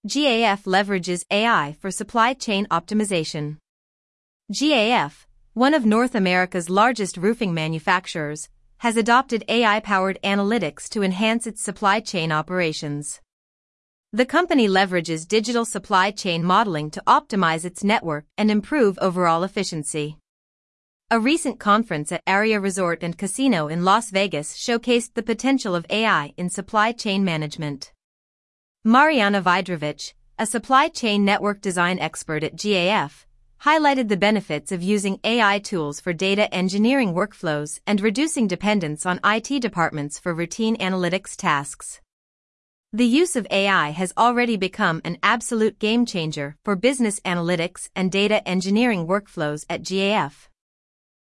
GAF leverages AI for supply chain optimization. GAF, one of North America's largest roofing manufacturers, has adopted AI-powered analytics to enhance its supply chain operations. The company leverages digital supply chain modeling to optimize its network and improve overall efficiency. A recent conference at Aria Resort and Casino in Las Vegas showcased the potential of AI in supply chain management. Mariana Vidrovich, a supply chain network design expert at GAF, highlighted the benefits of using AI tools for data engineering workflows and reducing dependence on IT departments for routine analytics tasks. The use of AI has already become an absolute game changer for business analytics and data engineering workflows at GAF.